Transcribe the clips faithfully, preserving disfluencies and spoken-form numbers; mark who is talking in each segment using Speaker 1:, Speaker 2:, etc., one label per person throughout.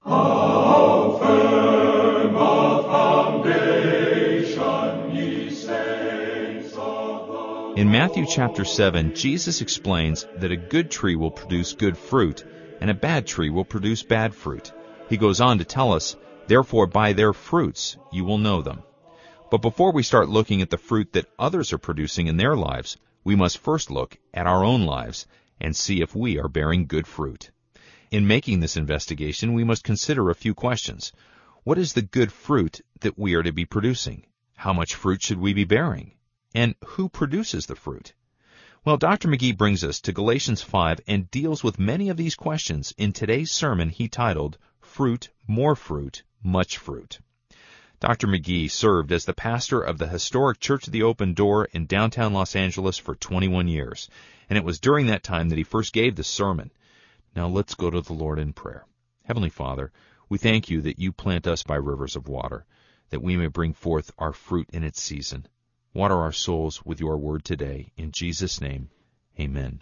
Speaker 1: How firm a foundation, ye saints of the Lord.
Speaker 2: In Matthew chapter seven, Jesus explains that a good tree will produce good fruit, and a bad tree will produce bad fruit. He goes on to tell us, "Therefore by their fruits you will know them." But before we start looking at the fruit that others are producing in their lives, we must first look at our own lives and see if we are bearing good fruit. In making this investigation, we must consider a few questions. What is the good fruit that we are to be producing? How much fruit should we be bearing? And who produces the fruit? Well, Doctor McGee brings us to Galatians five and deals with many of these questions in today's sermon he titled, Fruit, More Fruit, Much Fruit. Doctor McGee served as the pastor of the historic Church of the Open Door in downtown Los Angeles for twenty-one years, and it was during that time that he first gave this sermon. Now let's go to the Lord in prayer. Heavenly Father, we thank you that you plant us by rivers of water, that we may bring forth our fruit in its season. Water our souls with your word today. In Jesus' name, amen.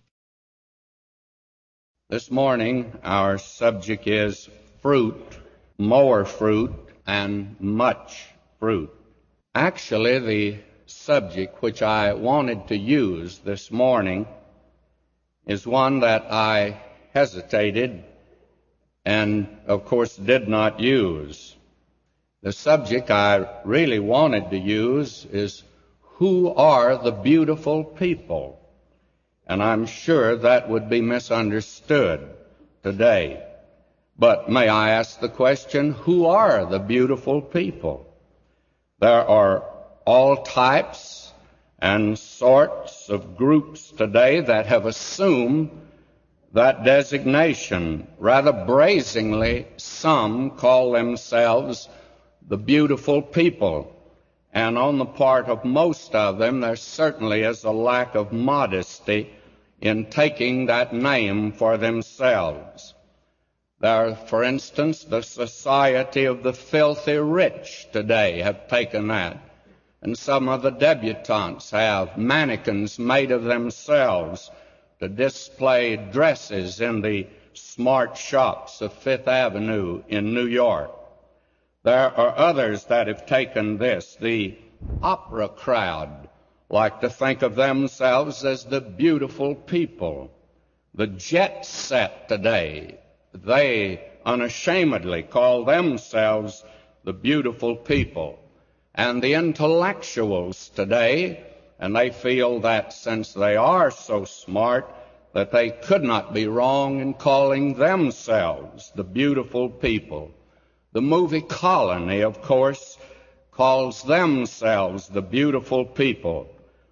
Speaker 3: This morning, our subject is fruit, more fruit, and much fruit. Actually, the subject which I wanted to use this morning is one that I hesitated and, of course, did not use. The subject I really wanted to use is, who are the beautiful people? And I'm sure that would be misunderstood today. But may I ask the question, who are the beautiful people? There are all types and sorts of groups today that have assumed that designation. Rather brazenly, some call themselves the beautiful people. And on the part of most of them, there certainly is a lack of modesty in taking that name for themselves. There, for instance, the Society of the Filthy Rich today have taken that. And some of the debutantes have mannequins made of themselves to display dresses in the smart shops of Fifth Avenue in New York. There are others that have taken this. The opera crowd like to think of themselves as the beautiful people. The jet set today, they unashamedly call themselves the beautiful people. And the intellectuals today, and they feel that since they are so smart, that they could not be wrong in calling themselves the beautiful people. The movie Colony, of course, calls themselves the beautiful people.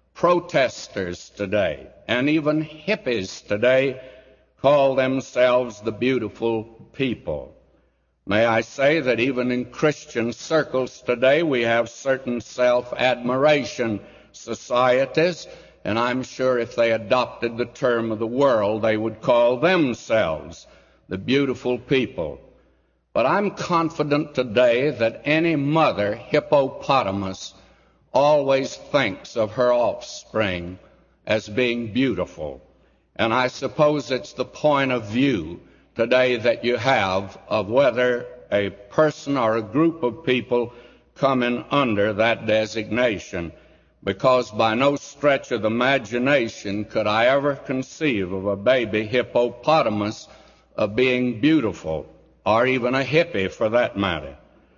Speaker 3: Protesters today, and even hippies today, call themselves the beautiful people. May I say that even in Christian circles today, we have certain self-admiration societies, and I'm sure if they adopted the term of the world, they would call themselves the beautiful people. But I'm confident today that any mother hippopotamus always thinks of her offspring as being beautiful. And I suppose it's the point of view today that you have of whether a person or a group of people come in under that designation, because by no stretch of the imagination could I ever conceive of a baby hippopotamus of being beautiful, or even a hippie for that matter.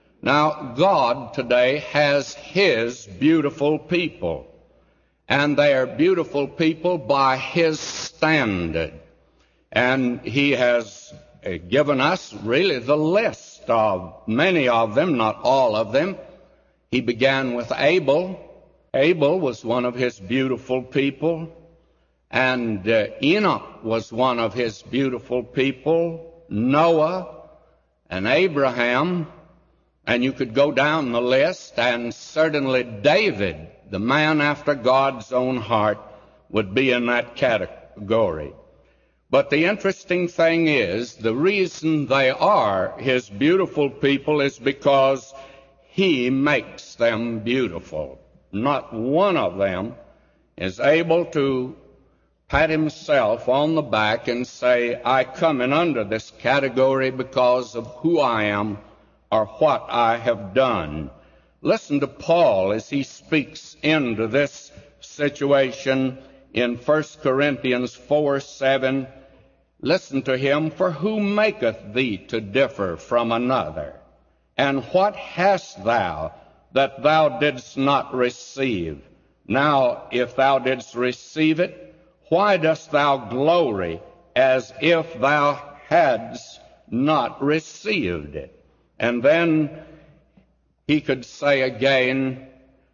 Speaker 3: Now, God today has His beautiful people, and they are beautiful people by His standard. And He has given us really the list of many of them, not all of them. He began with Abel. Abel was one of His beautiful people, and uh, Enoch was one of His beautiful people, Noah and Abraham, and you could go down the list, and certainly David, the man after God's own heart, would be in that category. But the interesting thing is, the reason they are His beautiful people is because He makes them beautiful. Not one of them is able to pat himself on the back and say, I come in under this category because of who I am or what I have done. Listen to Paul as he speaks into this situation in First Corinthians four seven. Listen to him, for who maketh thee to differ from another? And what hast thou that thou didst not receive? Now, if thou didst receive it, why dost thou glory as if thou hadst not received it? And then he could say again,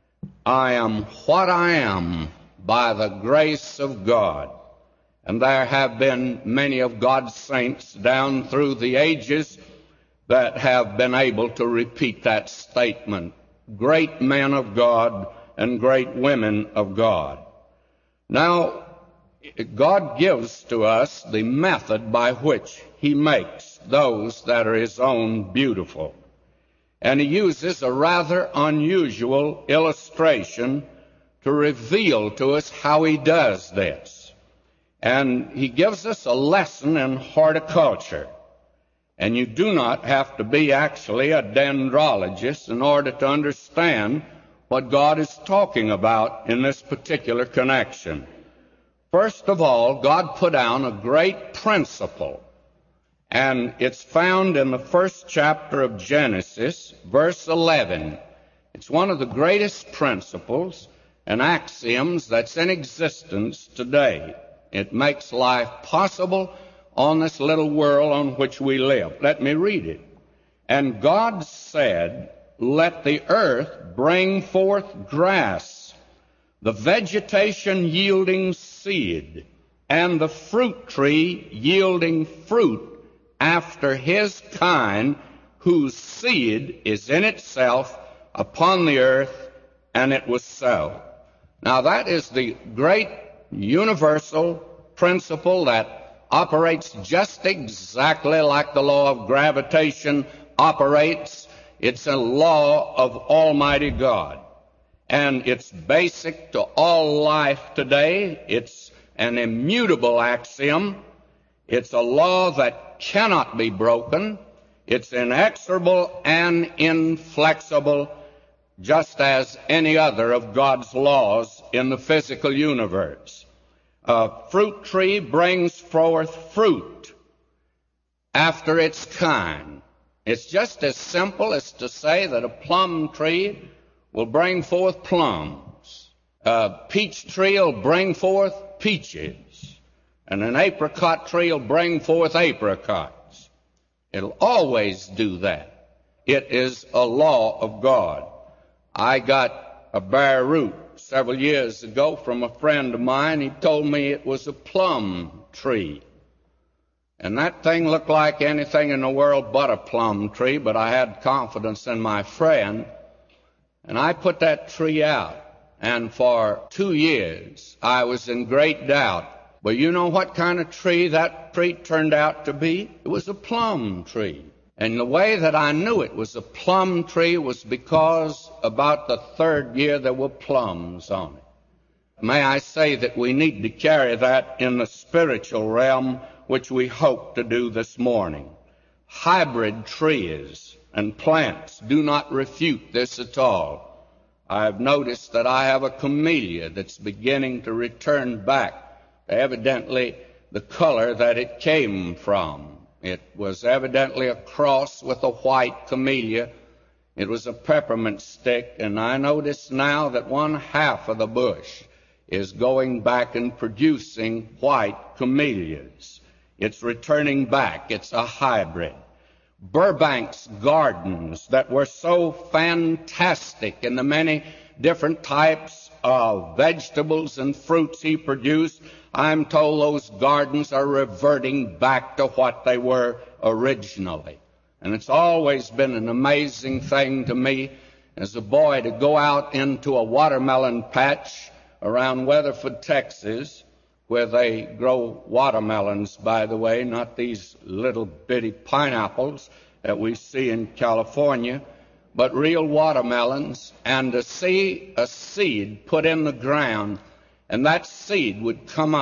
Speaker 3: I am what I am by the grace of God. And there have been many of God's saints down through the ages that have been able to repeat that statement. Great men of God and great women of God. Now, God gives to us the method by which he makes those that are his own beautiful. And he uses a rather unusual illustration to reveal to us how he does this. And he gives us a lesson in horticulture. And you do not have to be actually a dendrologist in order to understand what God is talking about in this particular connection. First of all, God put down a great principle, and it's found in the first chapter of Genesis, verse eleven. It's one of the greatest principles and axioms that's in existence today. It makes life possible on this little world on which we live. Let me read it. And God said, let the earth bring forth grass, the vegetation yielding seed, and the fruit tree yielding fruit after his kind, whose seed is in itself upon the earth, and it was so. Now that is the great universal principle that operates just exactly like the law of gravitation operates. It's a law of Almighty God. And it's basic to all life today. It's an immutable axiom. It's a law that cannot be broken. It's inexorable and inflexible, just as any other of God's laws in the physical universe. A fruit tree brings forth fruit after its kind. It's just as simple as to say that a plum tree will bring forth plums. A peach tree will bring forth peaches. And an apricot tree will bring forth apricots. It'll always do that. It is a law of God. I got a bare root several years ago from a friend of mine. He told me it was a plum tree. And that thing looked like anything in the world but a plum tree, but I had confidence in my friend. And I put that tree out. And for two years, I was in great doubt. But you know what kind of tree that tree turned out to be? It was a plum tree. And the way that I knew it was a plum tree was because about the third year there were plums on it. May I say that we need to carry that in the spiritual realm, which we hope to do this morning. Hybrid trees and plants do not refute this at all. I've noticed that I have a camellia that's beginning to return back to evidently the color that it came from. It was evidently a cross with a white camellia. It was a peppermint stick, and I notice now that one half of the bush is going back and producing white camellias. It's returning back. It's a hybrid. Burbank's gardens that were so fantastic in the many different types of vegetables and fruits he produced, I'm told those gardens are reverting back to what they were originally. And it's always been an amazing thing to me as a boy to go out into a watermelon patch around Weatherford, Texas, where they grow watermelons, by the way, not these little bitty pineapples that we see in California, but real watermelons, and to see a seed put in the ground, and that seed would come up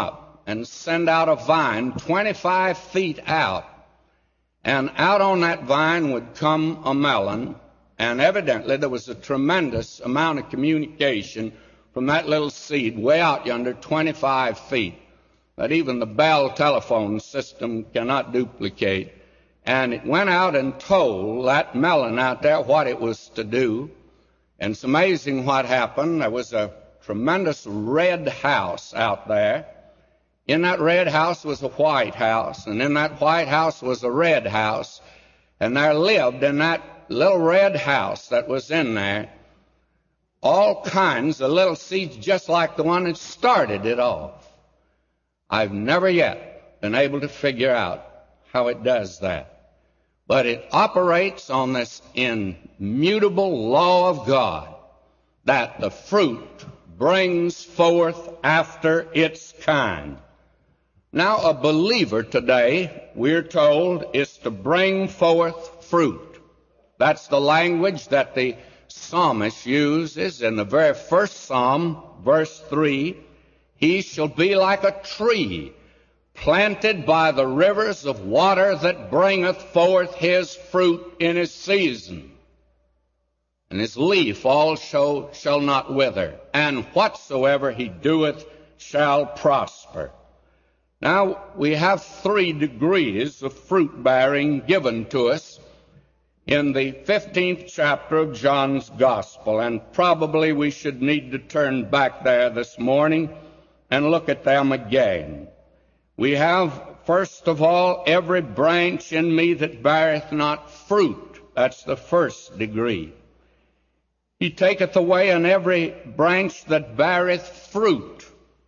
Speaker 3: and send out a vine twenty-five feet out. And out on that vine would come a melon, and evidently there was a tremendous amount of communication from that little seed way out yonder twenty-five feet that even the Bell telephone system cannot duplicate. And it went out and told that melon out there what it was to do. And it's amazing what happened. There was a tremendous red house out there. In that red house was a white house, and in that white house was a red house. And there lived in that little red house that was in there all kinds of little seeds just like the one that started it off. I've never yet been able to figure out how it does that. But it operates on this immutable law of God that the fruit brings forth after its kind. Now, a believer today, we're told, is to bring forth fruit. That's the language that the psalmist uses in the very first psalm, verse three. He shall be like a tree planted by the rivers of water that bringeth forth his fruit in his season. And his leaf also shall not wither, and whatsoever he doeth shall prosper. Now, we have three degrees of fruit bearing given to us in the fifteenth chapter of John's Gospel, and probably we should need to turn back there this morning and look at them again. We have, first of all, every branch in me that beareth not fruit. That's the first degree. He taketh away in every branch that beareth fruit.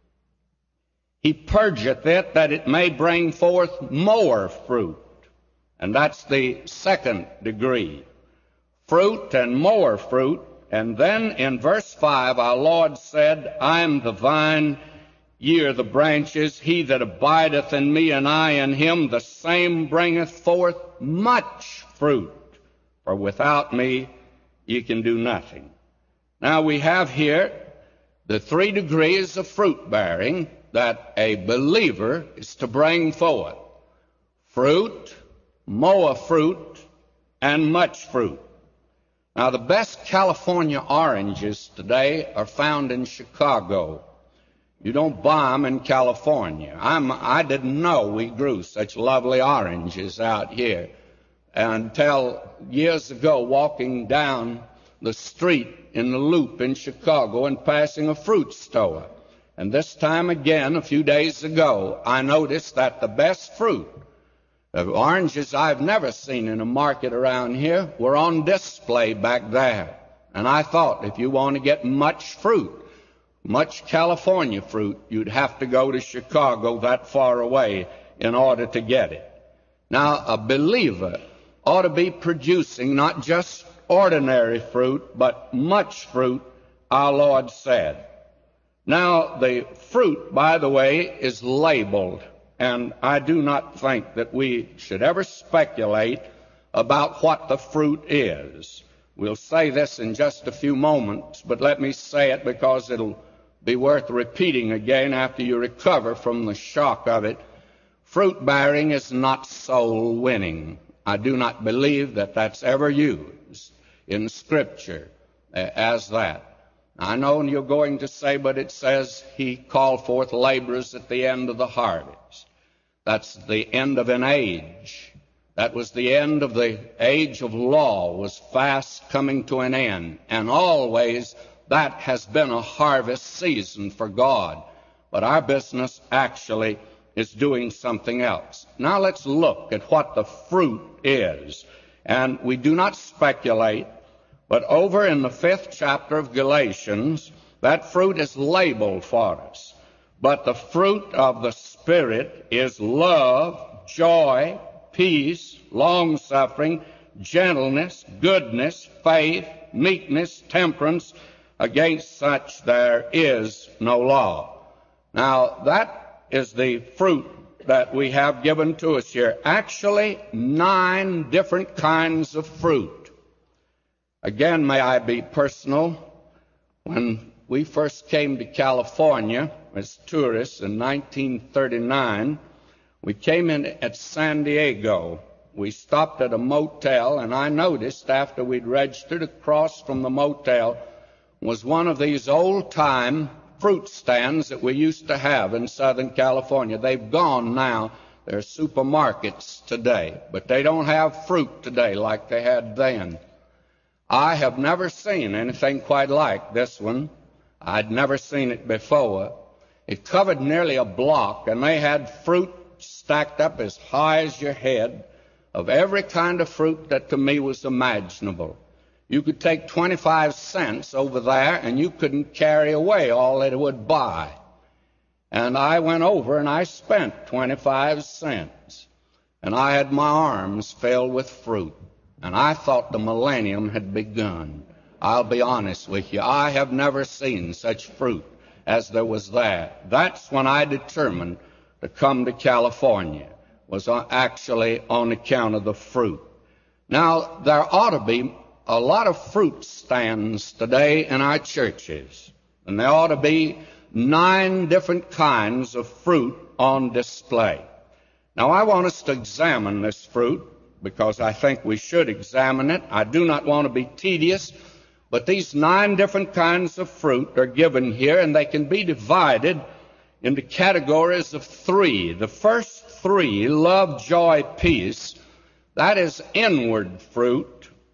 Speaker 3: He purgeth it that it may bring forth more fruit. And that's the second degree. Fruit and more fruit. And then in verse five, our Lord said, I am the vine, ye are the branches. He that abideth in me and I in him, the same bringeth forth much fruit. For without me ye can do nothing. Now we have here the three degrees of fruit bearing that a believer is to bring forth. Fruit, more fruit, and much fruit. Now the best California oranges today are found in Chicago. You don't buy them in California. I'm, I didn't know we grew such lovely oranges out here until years ago walking down the street in the Loop in Chicago and passing a fruit store. And this time again, a few days ago, I noticed that the best fruit, the oranges I've never seen in a market around here, were on display back there. And I thought, if you want to get much fruit, much California fruit, you'd have to go to Chicago that far away in order to get it. Now, a believer ought to be producing not just ordinary fruit, but much fruit, our Lord said. Now, the fruit, by the way, is labeled, and I do not think that we should ever speculate about what the fruit is. We'll say this in just a few moments, but let me say it because it'll be worth repeating again after you recover from the shock of it. Fruit bearing is not soul winning. I do not believe that that's ever used in Scripture as that. I know you're going to say, but it says he called forth laborers at the end of the harvest. That's the end of an age. That was the end of the age of law, was fast coming to an end. And always that has been a harvest season for God. But our business actually is doing something else. Now let's look at what the fruit is. And we do not speculate. But over in the fifth chapter of Galatians, that fruit is labeled for us. But the fruit of the Spirit is love, joy, peace, long-suffering, gentleness, goodness, faith, meekness, temperance. Against such there is no law. Now, that is the fruit that we have given to us here. Actually, nine different kinds of fruit. Again, may I be personal? When we first came to California as tourists in nineteen thirty-nine, we came in at San Diego. We stopped at a motel, and I noticed after we'd registered, across from the motel was one of these old-time fruit stands that we used to have in Southern California. They've gone now. They're supermarkets today, but they don't have fruit today like they had then. I have never seen anything quite like this one. I'd never seen it before. It covered nearly a block, and they had fruit stacked up as high as your head of every kind of fruit that to me was imaginable. You could take twenty-five cents over there, and you couldn't carry away all that it would buy. And I went over, and I spent twenty-five cents. And I had my arms filled with fruit. And I thought the millennium had begun. I'll be honest with you, I have never seen such fruit as there was there. That's when I determined to come to California, was actually on account of the fruit. Now, there ought to be a lot of fruit stands today in our churches, and there ought to be nine different kinds of fruit on display. Now, I want us to examine this fruit because I think we should examine it. I do not want to be tedious, but these nine different kinds of fruit are given here, and they can be divided into categories of three. The first three, love, joy, peace, that is inward fruit.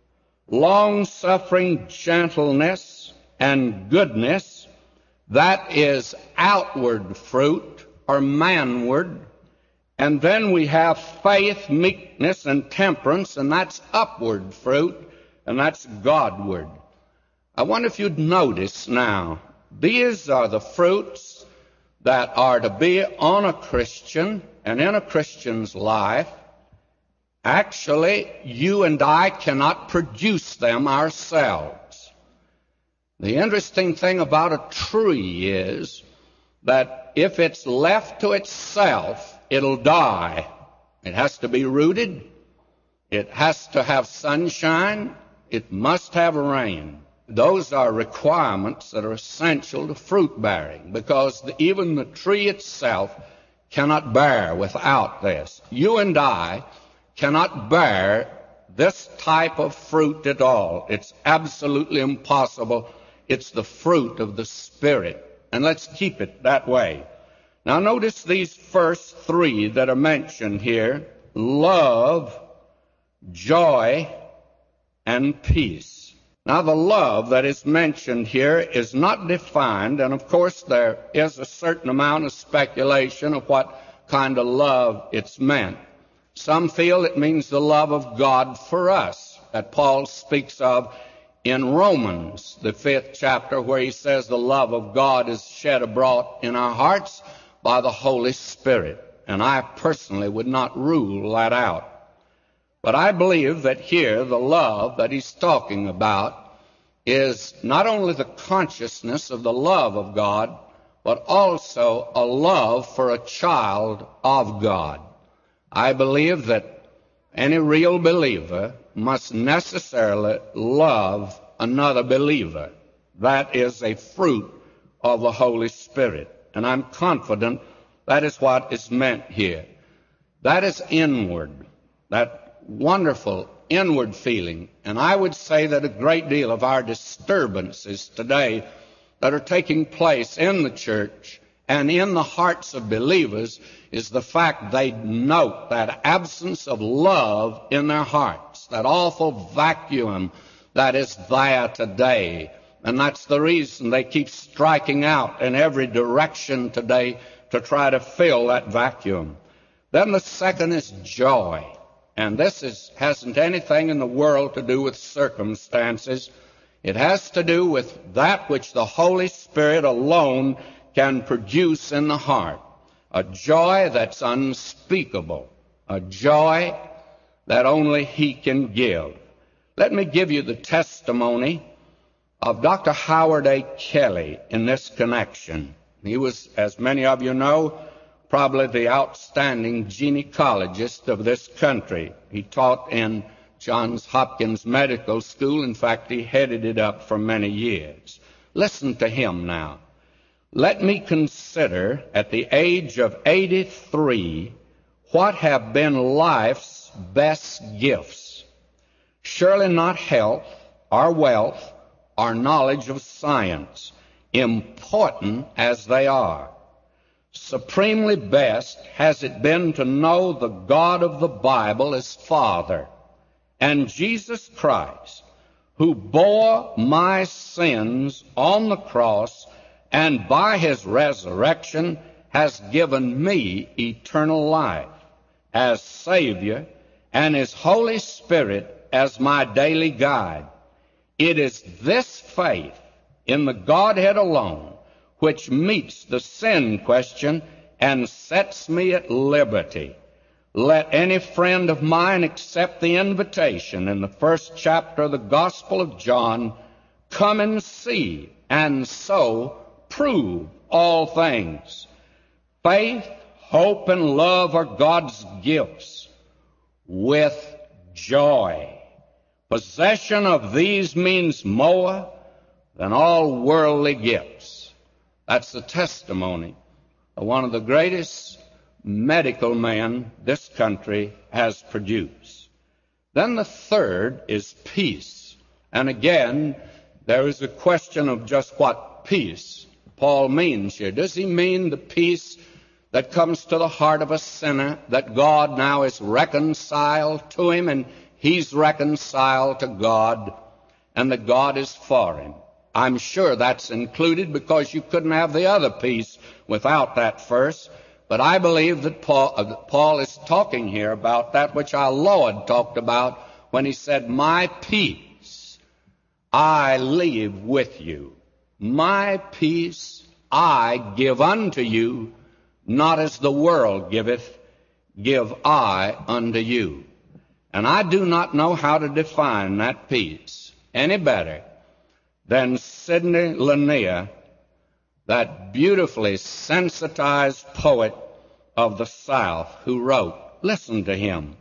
Speaker 3: Long-suffering, gentleness, and goodness, that is outward fruit, or manward. And then we have faith, meekness, and temperance, and that's upward fruit, and that's Godward. I wonder if you'd notice now, these are the fruits that are to be on a Christian and in a Christian's life. Actually, you and I cannot produce them ourselves. The interesting thing about a tree is that if it's left to itself, it'll die. It has to be rooted. It has to have sunshine. It must have rain. Those are requirements that are essential to fruit bearing, because the, even the tree itself cannot bear without this. You and I cannot bear this type of fruit at all. It's absolutely impossible. It's the fruit of the Spirit. And let's keep it that way. Now notice these first three that are mentioned here: love, joy, and peace. Now the love that is mentioned here is not defined, and of course there is a certain amount of speculation of what kind of love it's meant. Some feel it means the love of God for us, that Paul speaks of in Romans, the fifth chapter, where he says the love of God is shed abroad in our hearts by the Holy Spirit. And I personally would not rule that out. But I believe that here the love that he's talking about is not only the consciousness of the love of God, but also a love for a child of God. I believe that any real believer must necessarily love another believer. That is a fruit of the Holy Spirit. And I'm confident that is what is meant here. That is inward, that wonderful inward feeling. And I would say that a great deal of our disturbances today that are taking place in the church and in the hearts of believers is the fact they note that absence of love in their hearts, that awful vacuum that is there today. And that's the reason they keep striking out in every direction today to try to fill that vacuum. Then the second is joy. And this is, hasn't anything in the world to do with circumstances. It has to do with that which the Holy Spirit alone can produce in the heart. A joy that's unspeakable. A joy that only He can give. Let me give you the testimony of Doctor Howard A. Kelly in this connection. He was, as many of you know, probably the outstanding gynecologist of this country. He taught in Johns Hopkins Medical School. In fact, he headed it up for many years. Listen to him now. Let me consider at the age of eighty-three what have been life's best gifts. Surely not health or wealth or knowledge of science, important as they are. Supremely best has it been to know the God of the Bible as Father, and Jesus Christ, who bore my sins on the cross and by his resurrection has given me eternal life as Savior and his Holy Spirit as my daily guide. It is this faith in the Godhead alone which meets the sin question and sets me at liberty. Let any friend of mine accept the invitation in the first chapter of the Gospel of John, come and see, and so prove all things. Faith, hope, and love are God's gifts with joy. Possession of these means more than all worldly gifts. That's the testimony of one of the greatest medical men this country has produced. Then the third is peace. And again, there is a question of just what peace Paul means here. Does he mean the peace that comes to the heart of a sinner, that God now is reconciled to him and he's reconciled to God, and that God is for him? I'm sure that's included, because you couldn't have the other peace without that first. But I believe that Paul, uh, that Paul is talking here about that which our Lord talked about when he said, my peace I leave with you. My peace I give unto you, not as the world giveth, give I unto you. And I do not know how to define that peace any better than Sidney Lanier, that beautifully sensitized poet of the South, who wrote, listen to him,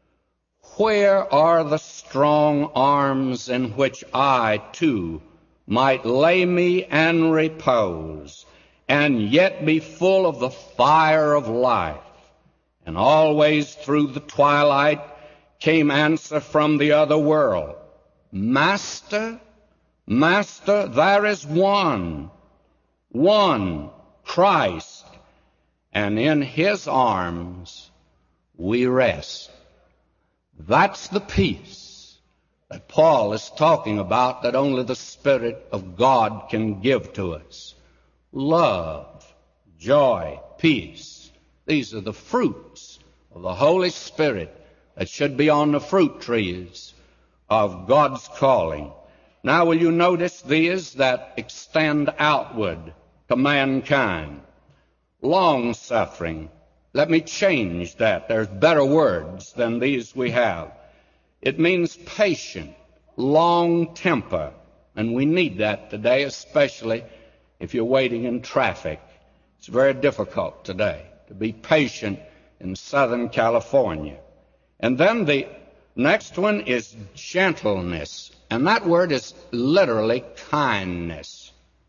Speaker 3: where are the strong arms in which I, too, might lay me and repose, and yet be full of the fire of life? And always through the twilight came answer from the other world, Master, Master, there is one, one, Christ, and in his arms we rest. That's the peace that Paul is talking about, that only the Spirit of God can give to us. Love, joy, peace. These are the fruits of the Holy Spirit that should be on the fruit trees of God's calling. Now, will you notice these that extend outward to mankind? Long-suffering. Let me change that. There's better words than these we have. It means patient, long temper, and we need that today, especially if you're waiting in traffic. It's very difficult today to be patient in Southern California. And then the next one is gentleness. And that word is literally kindness.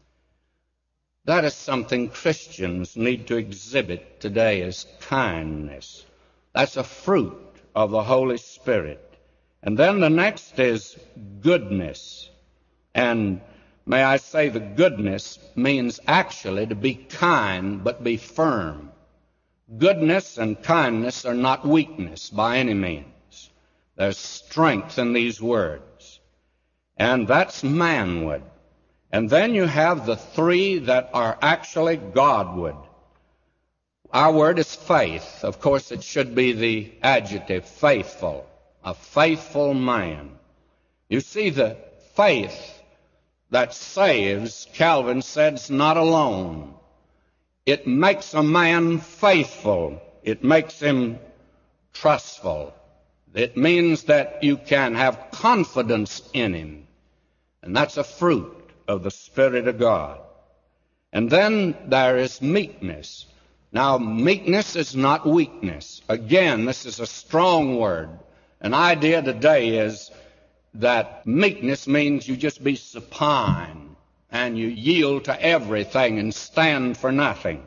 Speaker 3: That is something Christians need to exhibit today, is kindness. That's a fruit of the Holy Spirit. And then the next is goodness. And may I say, the goodness means actually to be kind but be firm. Goodness and kindness are not weakness by any means. There's strength in these words. And that's manward. And then you have the three that are actually Godward. Our word is faith. Of course, it should be the adjective faithful, a faithful man. You see, the faith that saves, Calvin said, is not alone. It makes a man faithful. It makes him trustful. It means that you can have confidence in him. And that's a fruit of the Spirit of God. And then there is meekness. Now, meekness is not weakness. Again, this is a strong word. An idea today is that meekness means you just be supine and you yield to everything and stand for nothing.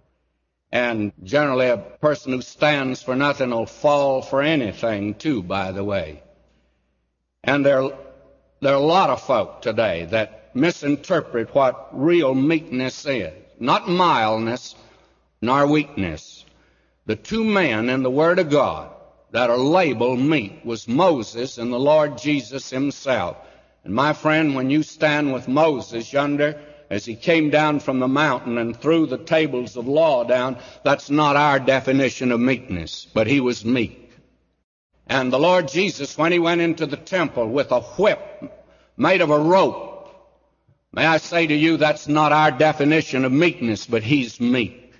Speaker 3: And generally a person who stands for nothing will fall for anything too, by the way. And there, there are a lot of folk today that misinterpret what real meekness is. Not mildness, nor weakness. The two men in the Word of God that are labeled meek was Moses and the Lord Jesus himself. And my friend, when you stand with Moses yonder, as he came down from the mountain and threw the tables of law down, that's not our definition of meekness, but he was meek. And the Lord Jesus, when he went into the temple with a whip made of a rope, may I say to you, that's not our definition of meekness, but he's meek.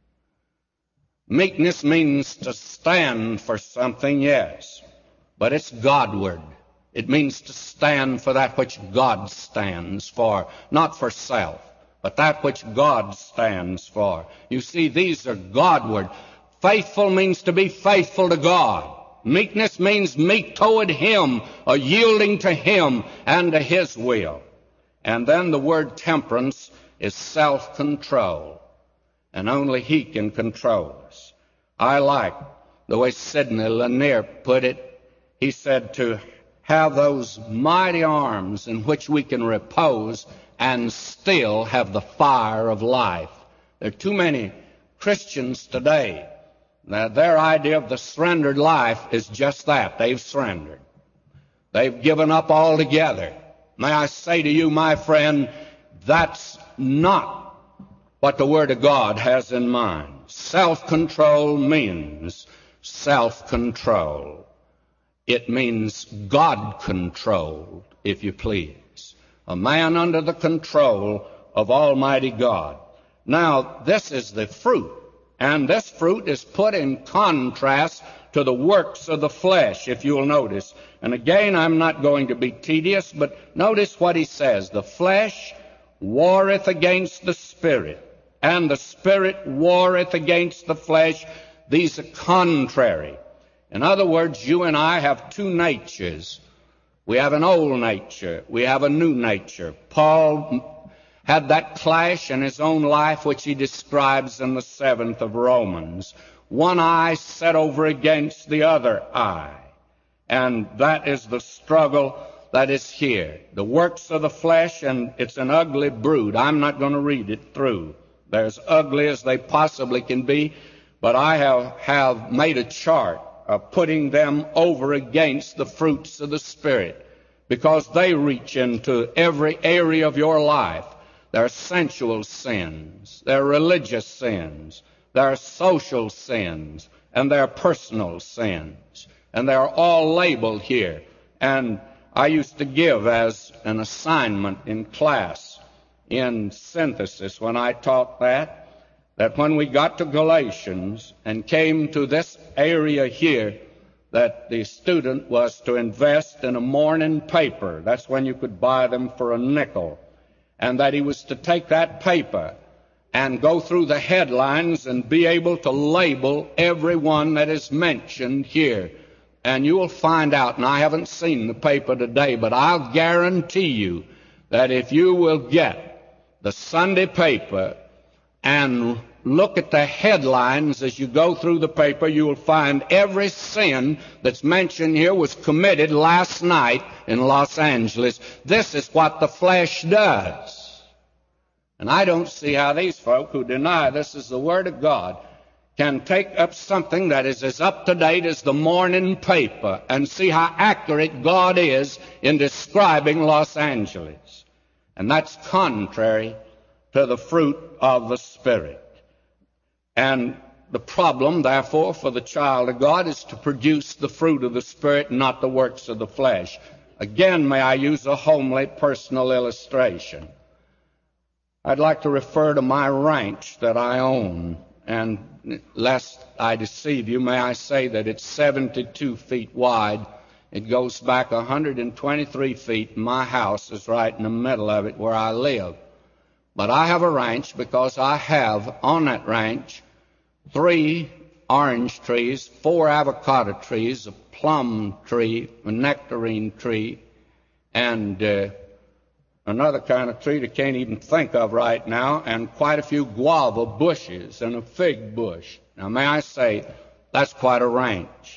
Speaker 3: Meekness means to stand for something, yes, but it's Godward. It means to stand for that which God stands for, not for self, but that which God stands for. You see, these are Godward. Faithful means to be faithful to God. Meekness means meek toward him, or yielding to him and to his will. And then the word temperance is self-control, and only he can control us. I like the way Sidney Lanier put it. He said to have those mighty arms in which we can repose and still have the fire of life. There are too many Christians today that their idea of the surrendered life is just that. They've surrendered. They've given up altogether. May I say to you, my friend, that's not what the Word of God has in mind. Self-control means self-control. It means God-controlled, if you please. A man under the control of Almighty God. Now, this is the fruit, and this fruit is put in contrast to the works of the flesh, if you'll notice. And again, I'm not going to be tedious, but notice what he says. The flesh warreth against the spirit, and the spirit warreth against the flesh. These are contrary. In other words, you and I have two natures. We have an old nature. We have a new nature. Paul had that clash in his own life, which he describes in the seventh of Romans. One eye set over against the other eye. And that is the struggle that is here. The works of the flesh, and it's an ugly brood. I'm not going to read it through. They're as ugly as they possibly can be, but I have, have made a chart of putting them over against the fruits of the Spirit, because they reach into every area of your life. There are sensual sins, there are religious sins, there are social sins, and there are personal sins. And they're all labeled here. And I used to give as an assignment in class, in synthesis, when I taught that, that when we got to Galatians and came to this area here, that the student was to invest in a morning paper. That's when you could buy them for a nickel. And that he was to take that paper and go through the headlines and be able to label every one that is mentioned here. And you will find out, and I haven't seen the paper today, but I'll guarantee you that if you will get the Sunday paper and look at the headlines as you go through the paper, you will find every sin that's mentioned here was committed last night in Los Angeles. This is what the flesh does. And I don't see how these folk who deny this is the Word of God can take up something that is as up-to-date as the morning paper and see how accurate God is in describing Los Angeles. And that's contrary to the fruit of the Spirit. And the problem, therefore, for the child of God is to produce the fruit of the Spirit, not the works of the flesh. Again, may I use a homely personal illustration? I'd like to refer to my ranch that I own. And lest I deceive you, may I say that it's seventy-two feet wide. It goes back one hundred twenty-three feet, and my house is right in the middle of it where I live. But I have a ranch because I have on that ranch three orange trees, four avocado trees, a plum tree, a nectarine tree, and uh, another kind of tree that I can't even think of right now, and quite a few guava bushes and a fig bush. Now, may I say, that's quite a range.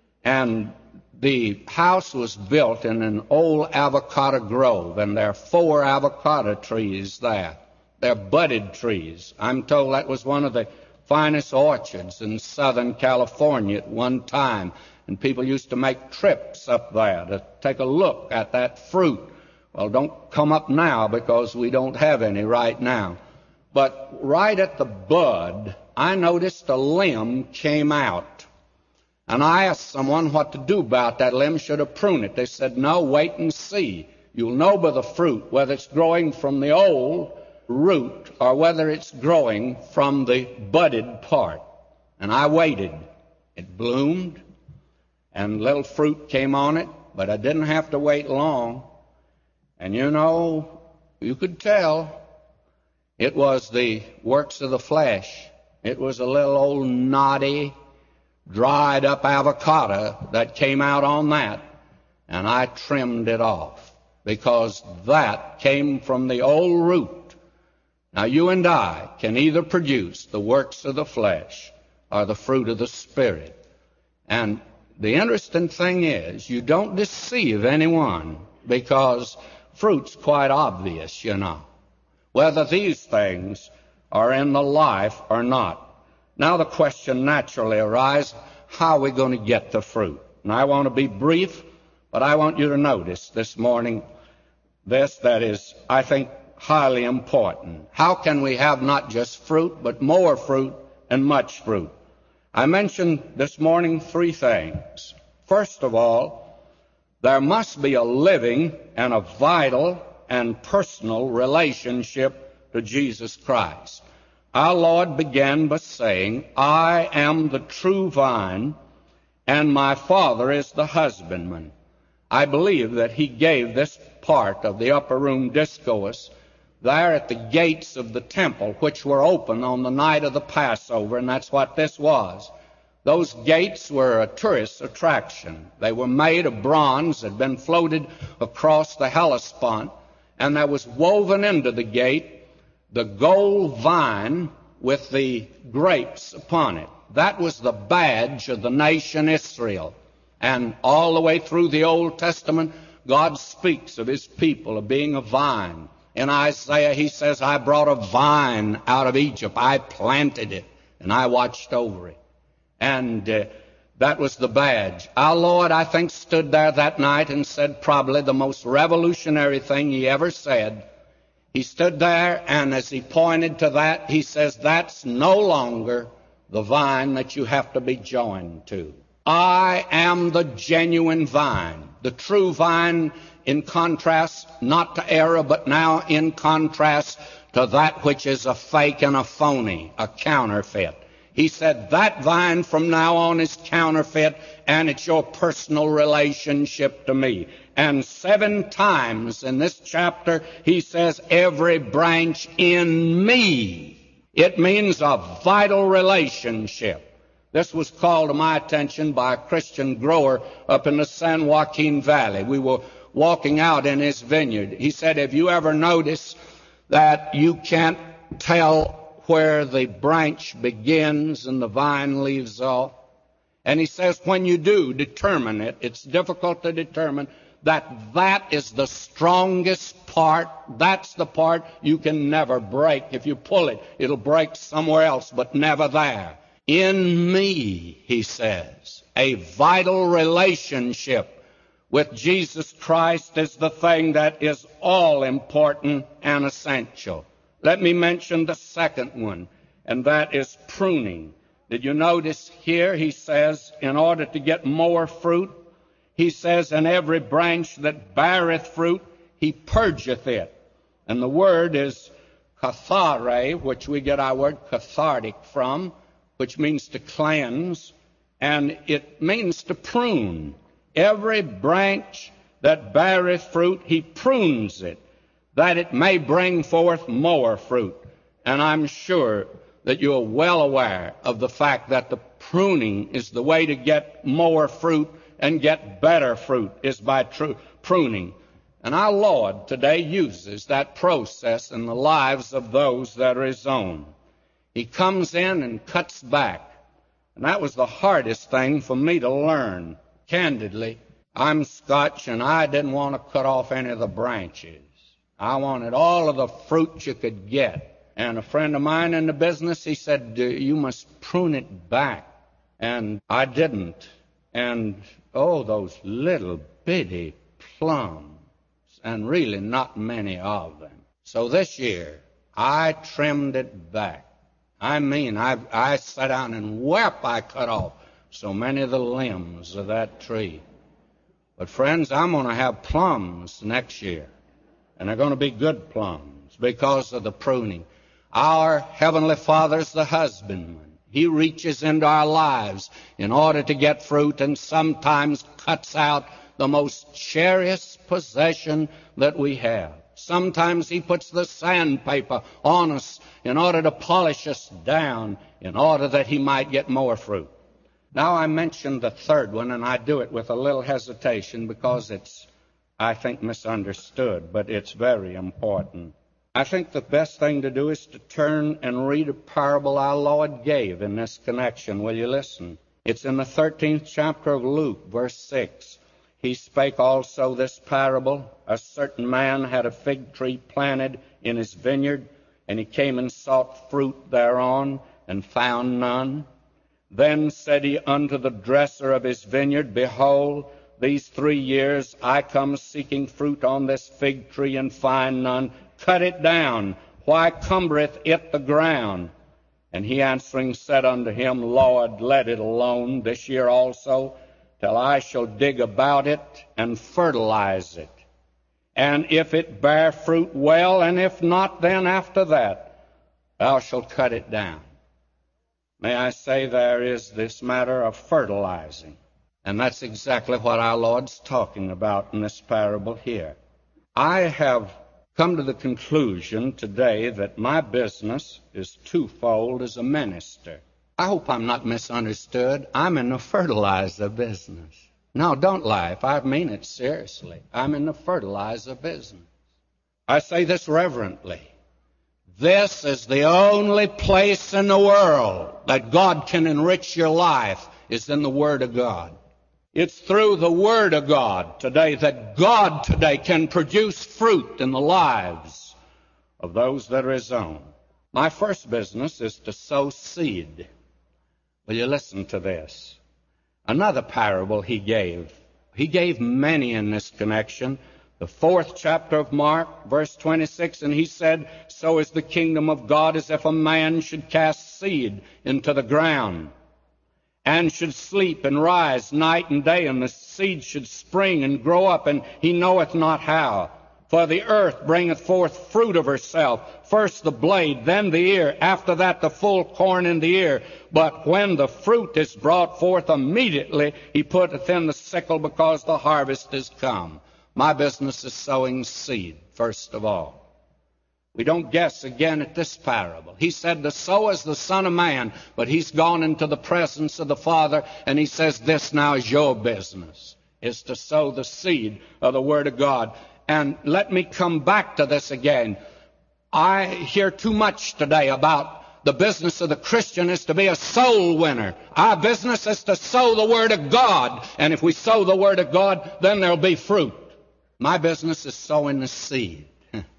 Speaker 3: And the house was built in an old avocado grove, and there are four avocado trees there. They're budded trees. I'm told that was one of the finest orchards in Southern California at one time, and people used to make trips up there to take a look at that fruit. Well, don't come up now because we don't have any right now. But right at the bud, I noticed a limb came out. And I asked someone what to do about that limb. Should I prune it? They said, no, wait and see. You'll know by the fruit whether it's growing from the old root or whether it's growing from the budded part. And I waited. It bloomed, and little fruit came on it, but I didn't have to wait long. And you know, you could tell it was the works of the flesh. It was a little old knotty, dried up avocado that came out on that, and I trimmed it off because that came from the old root. Now you and I can either produce the works of the flesh or the fruit of the Spirit. And the interesting thing is, you don't deceive anyone, because fruit's quite obvious, you know, whether these things are in the life or not. Now the question naturally arises, how are we going to get the fruit? And I want to be brief, but I want you to notice this morning this that is, I think, highly important. How can we have not just fruit, but more fruit and much fruit? I mentioned this morning three things. First of all, there must be a living and a vital and personal relationship to Jesus Christ. Our Lord began by saying, I am the true vine, and my Father is the husbandman. I believe that he gave this part of the upper room discourse there at the gates of the temple, which were open on the night of the Passover, and that's what this was. Those gates were a tourist attraction. They were made of bronze, had been floated across the Hellespont, and there was woven into the gate the gold vine with the grapes upon it. That was the badge of the nation Israel. And all the way through the Old Testament, God speaks of his people of being a vine. In Isaiah, he says, I brought a vine out of Egypt. I planted it, and I watched over it. And uh, that was the badge. Our Lord, I think, stood there that night and said probably the most revolutionary thing he ever said. He stood there, and as he pointed to that, he says, that's no longer the vine that you have to be joined to. I am the genuine vine, the true vine, in contrast not to error, but now in contrast to that which is a fake and a phony, a counterfeit. He said that vine from now on is counterfeit, and it's your personal relationship to me. And seven times in this chapter, he says, every branch in me. It means a vital relationship. This was called to my attention by a Christian grower up in the San Joaquin Valley. We were walking out in his vineyard. He said, have you ever noticed that you can't tell where the branch begins and the vine leaves off? And he says, when you do determine it, it's difficult to determine that that is the strongest part. That's the part you can never break. If you pull it, it'll break somewhere else, but never there. In me, he says, a vital relationship with Jesus Christ is the thing that is all important and essential. Let me mention the second one, and that is pruning. Did you notice here he says, in order to get more fruit, he says, in every branch that beareth fruit, he purgeth it. And the word is kathare, which we get our word cathartic from, which means to cleanse, and it means to prune. Every branch that beareth fruit, he prunes it, that it may bring forth more fruit. And I'm sure that you're well aware of the fact that the pruning is the way to get more fruit and get better fruit, is by tr- pruning. And our Lord today uses that process in the lives of those that are His own. He comes in and cuts back. And that was the hardest thing for me to learn, candidly. I'm Scotch, and I didn't want to cut off any of the branches. I wanted all of the fruit you could get. And a friend of mine in the business, he said, you must prune it back. And I didn't. And, oh, those little bitty plums. And really not many of them. So this year, I trimmed it back. I mean, I, I sat down and wept I cut off so many of the limbs of that tree. But friends, I'm going to have plums next year. And they're going to be good plums because of the pruning. Our Heavenly Father's the husbandman. He reaches into our lives in order to get fruit and sometimes cuts out the most cherished possession that we have. Sometimes He puts the sandpaper on us in order to polish us down in order that He might get more fruit. Now I mentioned the third one, and I do it with a little hesitation because it's, I think, misunderstood, but it's very important. I think the best thing to do is to turn and read a parable our Lord gave in this connection. Will you listen? It's in the thirteenth chapter of Luke, verse six. He spake also this parable. A certain man had a fig tree planted in his vineyard, and he came and sought fruit thereon, and found none. Then said he unto the dresser of his vineyard, Behold, these three years I come seeking fruit on this fig tree, and find none. Cut it down. Why cumbereth it the ground? And he answering said unto him, Lord, let it alone this year also, till I shall dig about it and fertilize it. And if it bear fruit, well, and if not, then after that thou shalt cut it down. May I say there is this matter of fertilizing. And that's exactly what our Lord's talking about in this parable here. I have come to the conclusion today that my business is twofold as a minister. I hope I'm not misunderstood. I'm in the fertilizer business. No, don't laugh. I mean it seriously. I'm in the fertilizer business. I say this reverently. This is the only place in the world that God can enrich your life is in the Word of God. It's through the Word of God today that God today can produce fruit in the lives of those that are His own. My first business is to sow seed. Will you listen to this? Another parable He gave. He gave many in this connection. The fourth chapter of Mark, verse twenty-six, and He said, So is the kingdom of God as if a man should cast seed into the ground, and should sleep and rise night and day, and the seed should spring and grow up, and he knoweth not how. For the earth bringeth forth fruit of herself, first the blade, then the ear, after that the full corn in the ear. But when the fruit is brought forth, immediately he putteth in the sickle, because the harvest is come. My business is sowing seed, first of all. We don't guess again at this parable. He said the sower is the Son of Man, but He's gone into the presence of the Father, and He says this now is your business, is to sow the seed of the Word of God. And let me come back to this again. I hear too much today about the business of the Christian is to be a soul winner. Our business is to sow the Word of God. And if we sow the Word of God, then there'll be fruit. My business is sowing the seed.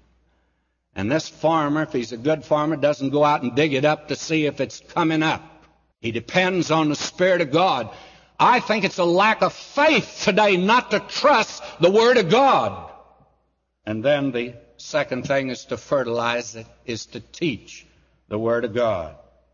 Speaker 3: And this farmer, if he's a good farmer, doesn't go out and dig it up to see if it's coming up. He depends on the Spirit of God. I think it's a lack of faith today not to trust the Word of God. And then the second thing is to fertilize it, is to teach the Word of God.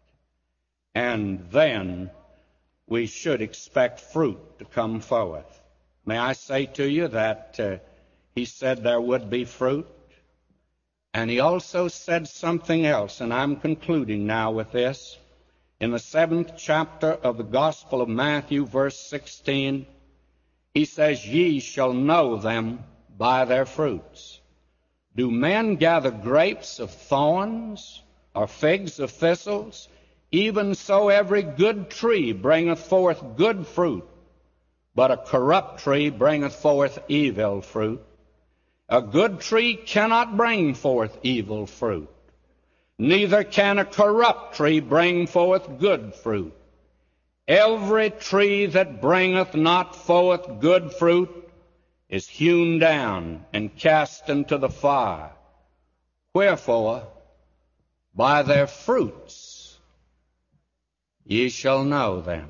Speaker 3: And then we should expect fruit to come forth. May I say to you that uh, He said there would be fruit. And He also said something else, and I'm concluding now with this. In the seventh chapter of the Gospel of Matthew, verse sixteen, He says, Ye shall know them by their fruits. Do men gather grapes of thorns, or figs of thistles? Even so every good tree bringeth forth good fruit, but a corrupt tree bringeth forth evil fruit. A good tree cannot bring forth evil fruit, neither can a corrupt tree bring forth good fruit. Every tree that bringeth not forth good fruit is hewn down and cast into the fire. Wherefore, by their fruits ye shall know them.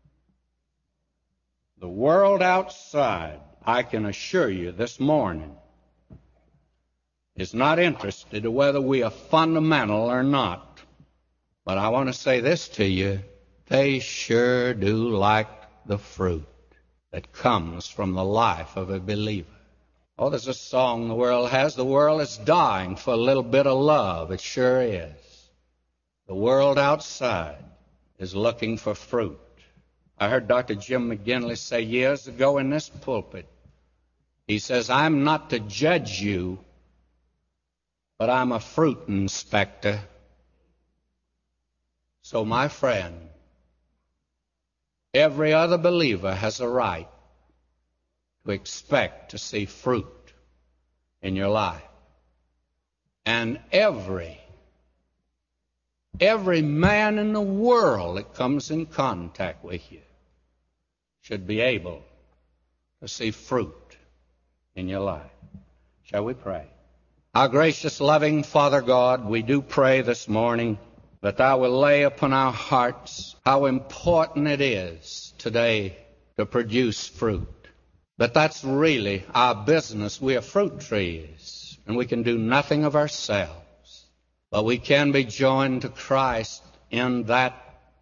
Speaker 3: The world outside, I can assure you this morning, is not interested in whether we are fundamental or not. But I want to say this to you, they sure do like the fruit that comes from the life of a believer. Oh, there's a song the world has. The world is dying for a little bit of love. It sure is. The world outside is looking for fruit. I heard Doctor Jim McGinley say years ago in this pulpit, he says, I'm not to judge you, but I'm a fruit inspector. So, my friend, every other believer has a right to expect to see fruit in your life. And every, every man in the world that comes in contact with you should be able to see fruit in your life. Shall we pray? Our gracious, loving Father God, we do pray this morning that Thou will lay upon our hearts how important it is today to produce fruit. That that's really our business. We are fruit trees, and we can do nothing of ourselves. But we can be joined to Christ in that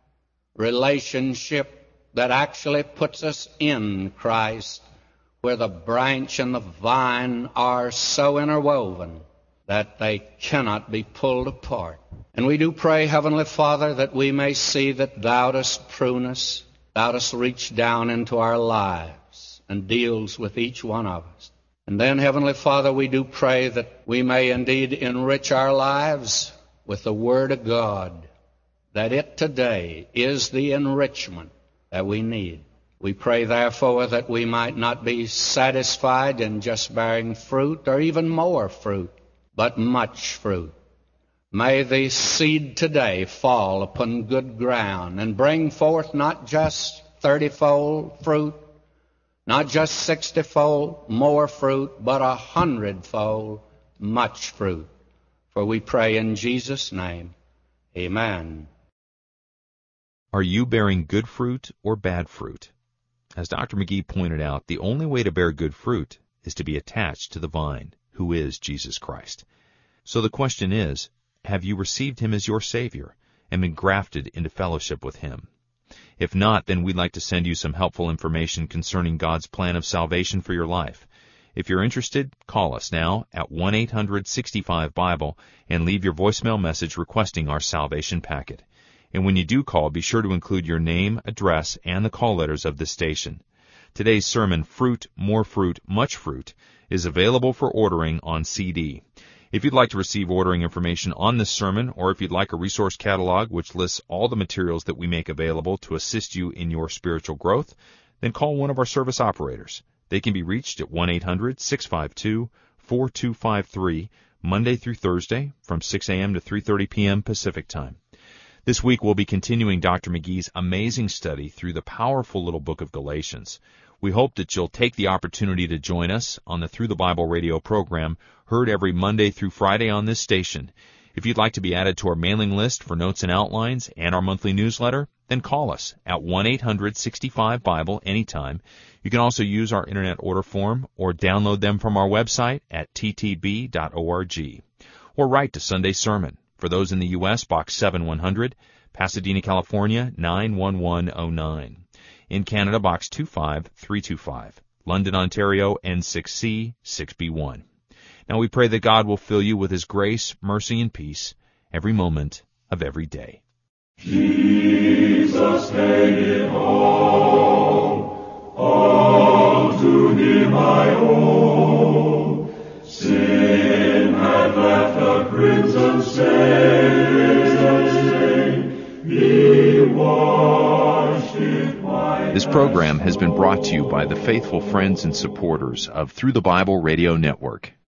Speaker 3: relationship that actually puts us in Christ, where the branch and the vine are so interwoven that they cannot be pulled apart. And we do pray, Heavenly Father, that we may see that Thou dost prune us, Thou dost reach down into our lives and deals with each one of us. And then, Heavenly Father, we do pray that we may indeed enrich our lives with the Word of God, that it today is the enrichment that we need. We pray, therefore, that we might not be satisfied in just bearing fruit or even more fruit, but much fruit. May the seed today fall upon good ground and bring forth not just thirty-fold fruit, not just sixty-fold more fruit, but a hundredfold much fruit. For we pray in Jesus' name, amen.
Speaker 2: Are you bearing good fruit or bad fruit? As Doctor McGee pointed out, the only way to bear good fruit is to be attached to the vine, who is Jesus Christ. So the question is, have you received Him as your Savior and been grafted into fellowship with Him? If not, then we'd like to send you some helpful information concerning God's plan of salvation for your life. If you're interested, call us now at one eight hundred sixty-five Bible and leave your voicemail message requesting our salvation packet. And when you do call, be sure to include your name, address, and the call letters of this station. Today's sermon, Fruit, More Fruit, Much Fruit, is available for ordering on C D. If you'd like to receive ordering information on this sermon, or if you'd like a resource catalog which lists all the materials that we make available to assist you in your spiritual growth, then call one of our service operators. They can be reached at one eight hundred six five two four two five three, Monday through Thursday, from six a.m. to three thirty p.m. Pacific Time. This week we'll be continuing Doctor McGee's amazing study through the powerful little book of Galatians. We hope that you'll take the opportunity to join us on the Through the Bible radio program, heard every Monday through Friday on this station. If you'd like to be added to our mailing list for notes and outlines and our monthly newsletter, then call us at one eight hundred sixty-five Bible anytime. You can also use our internet order form or download them from our website at t t b dot org. Or write to Sunday Sermon. For those in the U S, Box seven one hundred, Pasadena, California, nine one one oh nine. In Canada, Box two five three two five. London, Ontario, N six C six B one. Now we pray that God will fill you with His grace, mercy, and peace every moment of every day.
Speaker 1: Jesus made it all, all to Him I owe. Sin had left a crimson stain, He washed it white.
Speaker 2: This program has been brought to you by the faithful friends and supporters of Through the Bible Radio Network.